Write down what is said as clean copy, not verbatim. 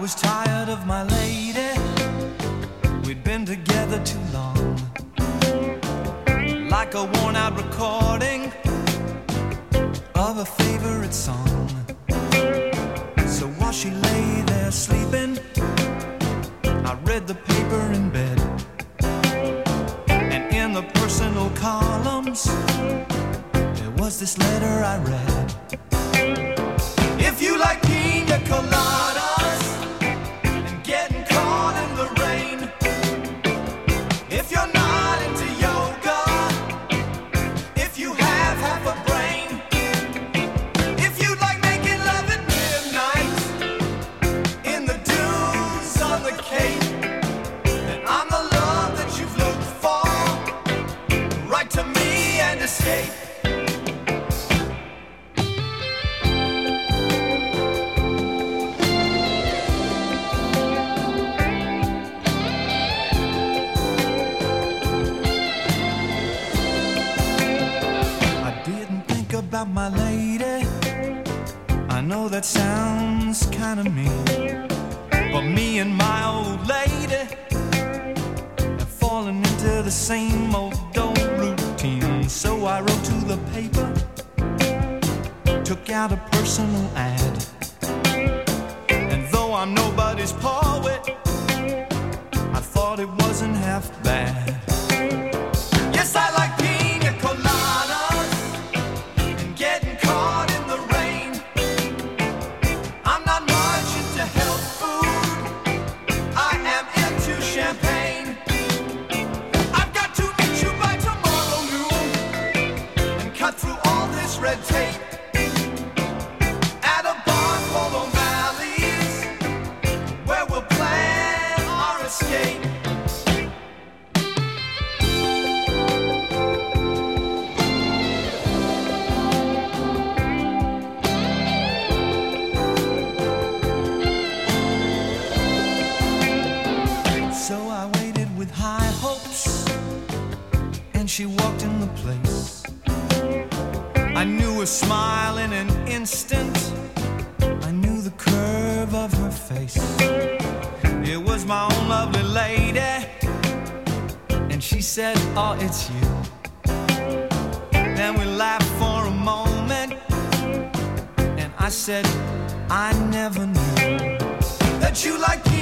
was tired of my lady. We'd been together too long, like a worn-out recording of a favorite song. So while she lay there sleeping, I read the paper in bed, and in the personal columns there was this letter I read. If you like pina coladas and getting caught in the rain, if you're not into yoga, if you have half a brain, if you like making love at midnight in the dunes on the Cape, then I'm the love that you've looked for. Write to me and escape. About my lady, I know that sounds kind of mean, but me and my old lady have fallen into the same old routine. So I wrote to the paper, took out a personal ad, and though I'm nobody's poet, I thought it wasn't half bad. Yes, I like pina coladas, getting caught in the rain. I'm not much into health food, I am into champagne. I've got to meet you by tomorrow noon and cut through all this red tape at a bar called O'Malley's, where we'll plan our escape. So I waited with high hopes, and she walked in the place. I knew her smile in an instant, I knew the curve of her face. It was my own lovely lady, and she said, oh, it's you. Then we laughed for a moment, and I said, I never knew that you like